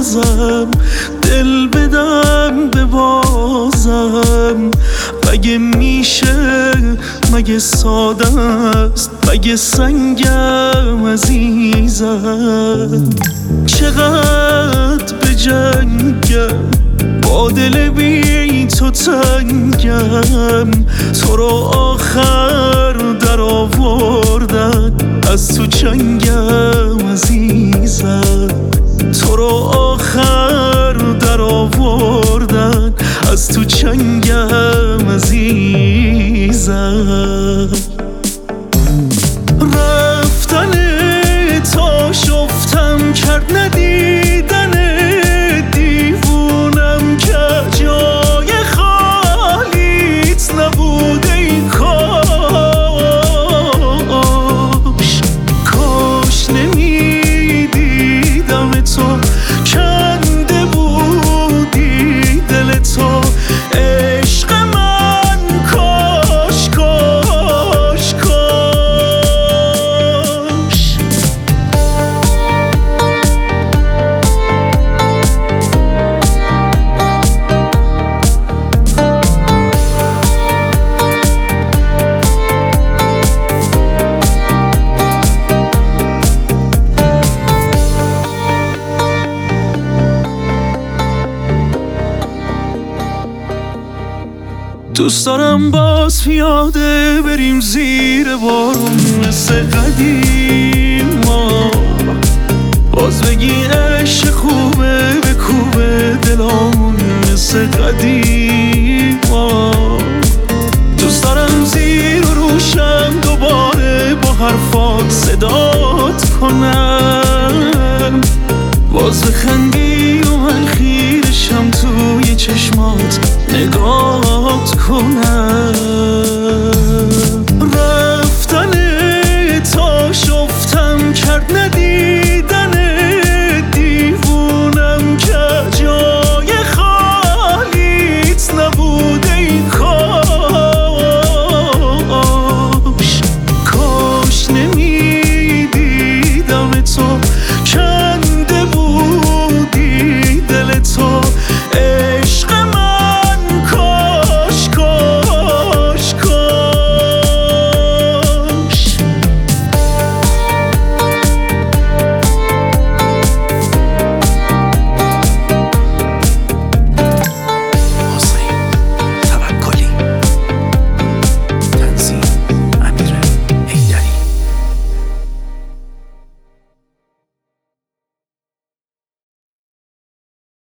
بازم دل بدم به بازم. مگه میشه، مگه ساده است، مگه سنگم عزیزم. چقدر به جنگم با دل بی تو تنگم. تو رو آخر در آوردن از تو چنگم عزیزم. تو رو آخر در آوردن از تو چنگم عزیزم. رفتن تا شفتم کرد ندیدن دیوونم که جای خالیت نبوده. این کاش نمیدیدم تو، کنده بودی دل تو عشق من. کاش کاش کاش. دوست دارم باز پیاده بریم زیر بارون مثل قدیم، باز بگی عشق خوبه به کوبه دلامون مثل قدیم. دوست دارم زیر و روشم دوباره با حرفات صدات کنم، باز بخندی و من خیرشم توی چشمات نگات کنم.